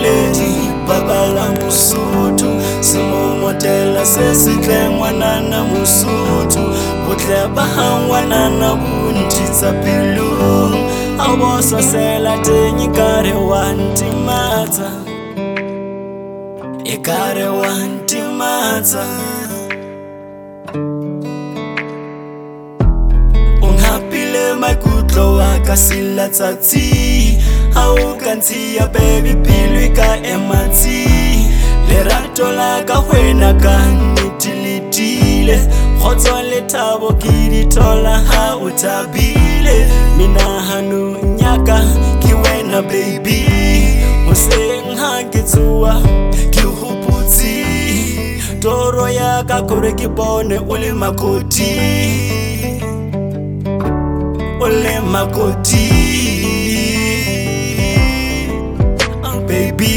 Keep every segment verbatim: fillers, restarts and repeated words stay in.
Lady babala Mosotho se mo motela se setle ngwanana Mosotho botle ba ngwanana bontitsa pelong a bo sa sela teng kare wa ntimatsa e kare wa ntimatsa ungapile maikutlo wa ka sila tsatsi ha o ka ntshiya baby pilwe ka ematsi lerato la ka wena ka ntilitile khotso le thabo ke di thola ha o thabile minahano nyaka ke wena baby o seng ha ke tsuwa ke hoputsi toro ya ka kore ke bone o le makoti o le makoti oh baby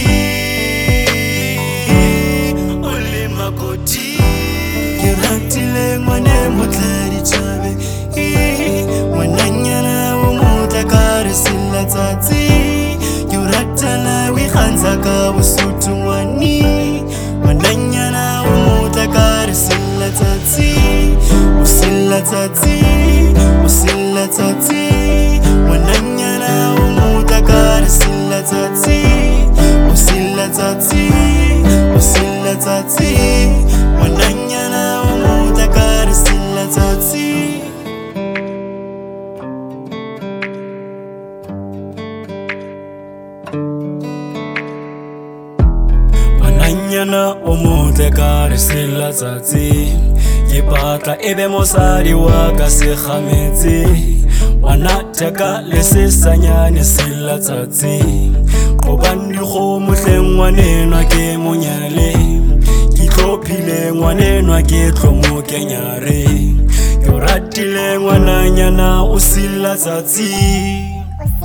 o le makoti ke ratile ngwane motladi tsabe ngwananyana o motla ka re sila tsatsi ke ratela we khanza ka bosuthu ngwani ngwananyana o motla ka re sila tsatsi o sila tsatsi o sila tsatsi ngwananyana o motla ka re sila tsatsi o sila tsatsi o sila tsatsi ngwananyana o motla ka re sila tsatsi ngwananyana o motle ka re sila tsatsi ke batla ebe mosadi wa ka se kgametse wana theka le se sanyane sila tsatsi qobandi go mohleng ngwanenwa ke monyale ke tlophile ngwanenwa ke tlomo kenyare ke ratile ngwananyana o sila tsatsi